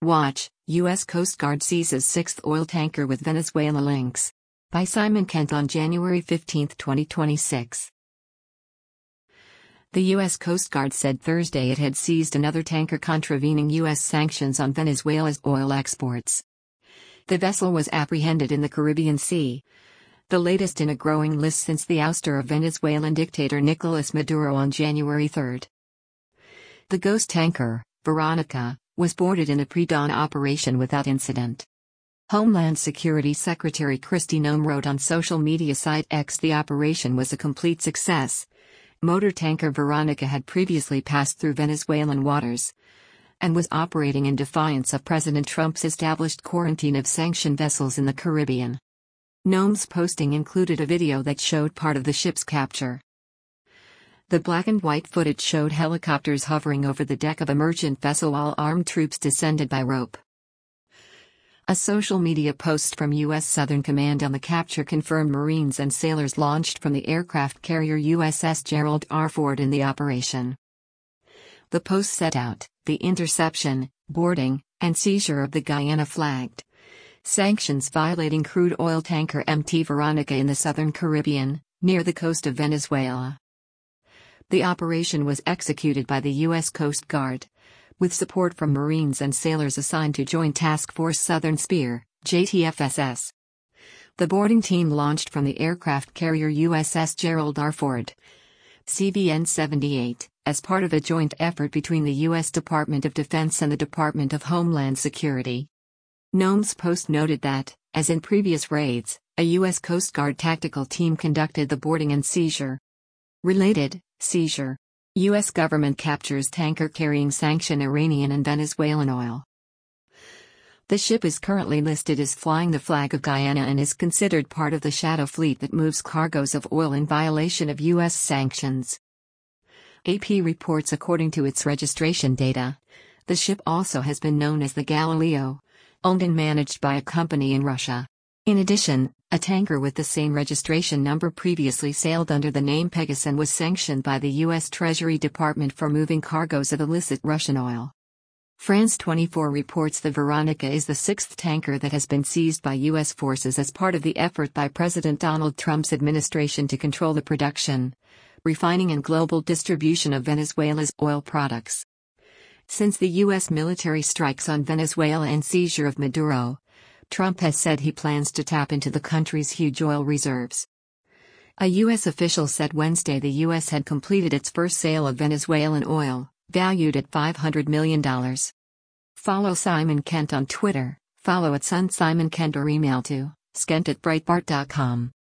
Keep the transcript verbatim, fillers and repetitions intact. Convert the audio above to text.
Watch, U S Coast Guard seizes sixth oil tanker with Venezuela links. By Simon Kent on January fifteenth, twenty twenty-six. The U S Coast Guard said Thursday it had seized another tanker contravening U S sanctions on Venezuela's oil exports. The vessel was apprehended in the Caribbean Sea, the latest in a growing list since the ouster of Venezuelan dictator Nicolas Maduro on January third. The ghost tanker, Veronica, was boarded in a pre-dawn operation without incident. Homeland Security Secretary Kristi Noem wrote on social media site X the operation was a complete success. Motor tanker Veronica had previously passed through Venezuelan waters and was operating in defiance of President Trump's established quarantine of sanctioned vessels in the Caribbean. Noem's posting included a video that showed part of the ship's capture. The black and white footage showed helicopters hovering over the deck of a merchant vessel while armed troops descended by rope. A social media post from U S Southern Command on the capture confirmed Marines and sailors launched from the aircraft carrier U S S Gerald R. Ford in the operation. The post set out the interception, boarding, and seizure of the Guyana-flagged, sanctions-violating crude oil tanker M T Veronica in the southern Caribbean, near the coast of Venezuela. The operation was executed by the U S Coast Guard, with support from Marines and sailors assigned to Joint Task Force Southern Spear, J T F S S. The boarding team launched from the aircraft carrier U S S Gerald R. Ford, C V N seventy-eight, as part of a joint effort between the U S Department of Defense and the Department of Homeland Security. Noem's post noted that, as in previous raids, a U S Coast Guard tactical team conducted the boarding and seizure. Related, seizure. U S government captures tanker carrying sanctioned Iranian and Venezuelan oil. The ship is currently listed as flying the flag of Guyana and is considered part of the shadow fleet that moves cargoes of oil in violation of U S sanctions. A P reports according to its registration data, the ship also has been known as the Galileo, owned and managed by a company in Russia. In addition, a tanker with the same registration number previously sailed under the name Pegasus and was sanctioned by the U S Treasury Department for moving cargoes of illicit Russian oil. France twenty-four reports the Veronica is the sixth tanker that has been seized by U S forces as part of the effort by President Donald Trump's administration to control the production, refining and global distribution of Venezuela's oil products. Since the U S military strikes on Venezuela and seizure of Maduro, Trump has said he plans to tap into the country's huge oil reserves. A U S official said Wednesday the U S had completed its first sale of Venezuelan oil, valued at five hundred million dollars. Follow Simon Kent on Twitter, follow at Sun Simon Kent or email to skent at breitbart dot com.